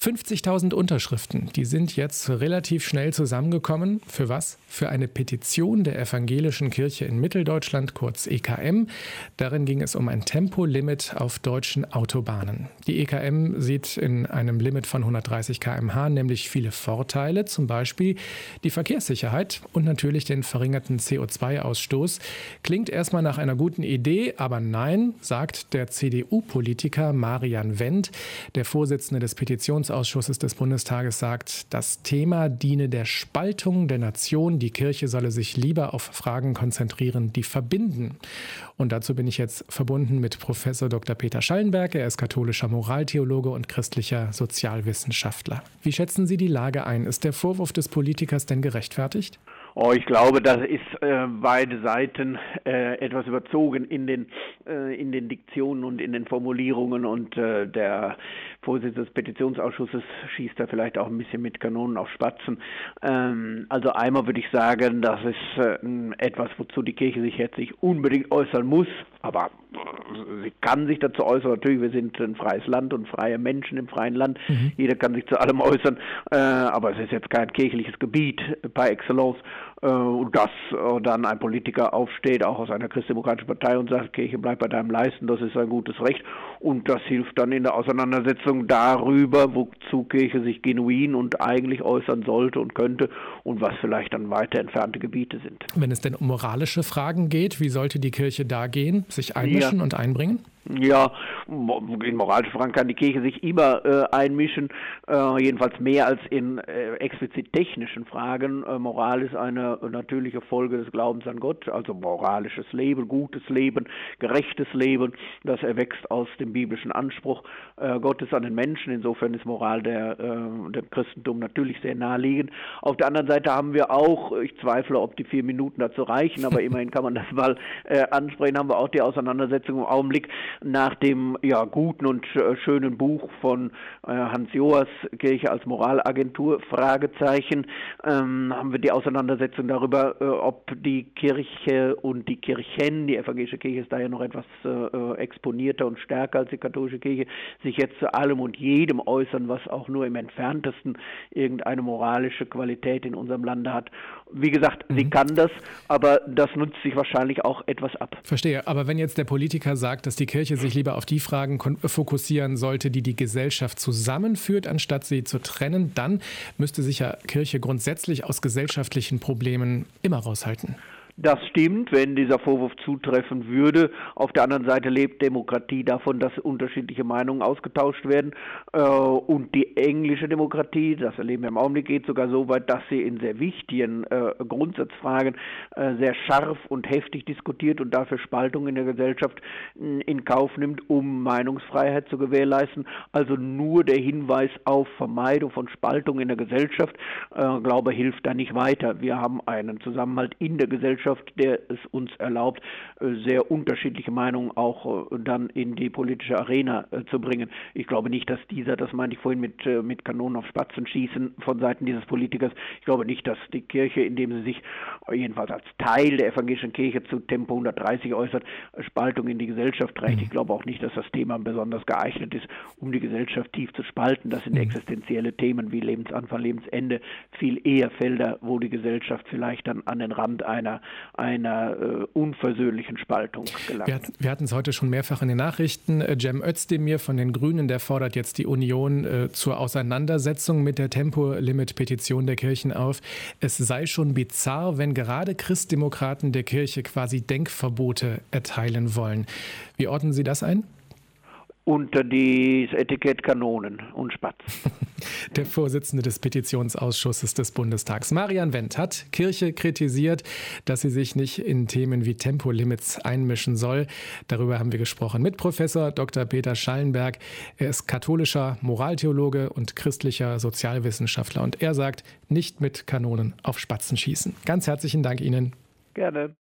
50.000 Unterschriften, die sind jetzt relativ schnell zusammengekommen. Für was? Für eine Petition der Evangelischen Kirche in Mitteldeutschland, kurz EKM. Darin ging es um ein Tempolimit auf deutschen Autobahnen. Die EKM sieht in einem Limit von 130 km/h nämlich viele Vorteile, zum Beispiel die Verkehrssicherheit und natürlich den verringerten CO2-Ausstoß. Klingt erstmal nach einer guten Idee, aber nein, sagt der CDU-Politiker Marian Wendt. Der Vorsitzende des Petitionsausschusses des Bundestages sagt, das Thema diene der Spaltung der Nation. Die Kirche solle sich lieber auf Fragen konzentrieren, die verbinden. Und dazu bin ich jetzt verbunden mit Professor Dr. Peter Schallenberg. Er ist katholischer Moraltheologe und christlicher Sozialwissenschaftler. Wie schätzen Sie die Lage ein? Ist der Vorwurf des Politikers denn gerechtfertigt? Ich glaube, das ist beide Seiten etwas überzogen in den Diktionen und in den Formulierungen, und der Vorsitzende des Petitionsausschusses schießt da vielleicht auch ein bisschen mit Kanonen auf Spatzen. Also einmal würde ich sagen, das ist etwas, wozu die Kirche sich jetzt nicht unbedingt äußern muss, aber sie kann sich dazu äußern. Natürlich, wir sind ein freies Land und freie Menschen im freien Land. Jeder kann sich zu allem äußern, aber es ist jetzt kein kirchliches Gebiet par excellence. Dass dann ein Politiker aufsteht, auch aus einer christdemokratischen Partei, und sagt, Kirche, bleib bei deinem Leisten, das ist ein gutes Recht. Und das hilft dann in der Auseinandersetzung darüber, wozu Kirche sich genuin und eigentlich äußern sollte und könnte und was vielleicht dann weiter entfernte Gebiete sind. Wenn es denn um moralische Fragen geht, wie sollte die Kirche da gehen, sich einmischen und einbringen? Ja, in moralische Fragen kann die Kirche sich immer einmischen, jedenfalls mehr als in explizit technischen Fragen. Moral ist eine natürliche Folge des Glaubens an Gott, also moralisches Leben, gutes Leben, gerechtes Leben, das erwächst aus dem biblischen Anspruch Gottes an den Menschen. Insofern ist Moral dem Christentum natürlich sehr naheliegend. Auf der anderen Seite haben wir auch, ich zweifle, ob die 4 Minuten dazu reichen, aber immerhin kann man das mal ansprechen, haben wir auch die Auseinandersetzung im Augenblick nach dem guten und schönen Buch von Hans Joas, Kirche als Moralagentur, Fragezeichen, haben wir die Auseinandersetzung darüber, ob die Kirche und die Kirchen, die evangelische Kirche ist da ja noch etwas exponierter und stärker als die katholische Kirche, sich jetzt zu allem und jedem äußern, was auch nur im entferntesten irgendeine moralische Qualität in unserem Lande hat. Wie gesagt, sie kann das, aber das nutzt sich wahrscheinlich auch etwas ab. Verstehe, aber wenn jetzt der Politiker sagt, dass die Kirche sich lieber auf die Fragen fokussieren sollte, die die Gesellschaft zusammenführt, anstatt sie zu trennen, dann müsste sich ja Kirche grundsätzlich aus gesellschaftlichen Problemen immer raushalten. Das stimmt, wenn dieser Vorwurf zutreffen würde. Auf der anderen Seite lebt Demokratie davon, dass unterschiedliche Meinungen ausgetauscht werden. Und die englische Demokratie, das erleben wir im Augenblick, geht sogar so weit, dass sie in sehr wichtigen Grundsatzfragen sehr scharf und heftig diskutiert und dafür Spaltung in der Gesellschaft in Kauf nimmt, um Meinungsfreiheit zu gewährleisten. Also nur der Hinweis auf Vermeidung von Spaltung in der Gesellschaft, glaube ich, hilft da nicht weiter. Wir haben einen Zusammenhalt in der Gesellschaft, der es uns erlaubt, sehr unterschiedliche Meinungen auch dann in die politische Arena zu bringen. Ich glaube nicht, dass das meinte ich vorhin mit Kanonen auf Spatzen schießen von Seiten dieses Politikers. Ich glaube nicht, dass die Kirche, indem sie sich jedenfalls als Teil der evangelischen Kirche zu Tempo 130 äußert, Spaltung in die Gesellschaft trägt. Ich glaube auch nicht, dass das Thema besonders geeignet ist, um die Gesellschaft tief zu spalten. Das sind existenzielle Themen wie Lebensanfang, Lebensende, viel eher Felder, wo die Gesellschaft vielleicht dann an den Rand einer unversöhnlichen Spaltung gelangt. Wir hatten es heute schon mehrfach in den Nachrichten. Cem Özdemir von den Grünen, der fordert jetzt die Union zur Auseinandersetzung mit der Tempolimit-Petition der Kirchen auf. Es sei schon bizarr, wenn gerade Christdemokraten der Kirche quasi Denkverbote erteilen wollen. Wie ordnen Sie das ein? Unter das Etikett Kanonen und Spatzen. Der Vorsitzende des Petitionsausschusses des Bundestags, Marian Wendt, hat Kirche kritisiert, dass sie sich nicht in Themen wie Tempolimits einmischen soll. Darüber haben wir gesprochen mit Professor Dr. Peter Schallenberg. Er ist katholischer Moraltheologe und christlicher Sozialwissenschaftler. Und er sagt, nicht mit Kanonen auf Spatzen schießen. Ganz herzlichen Dank Ihnen. Gerne.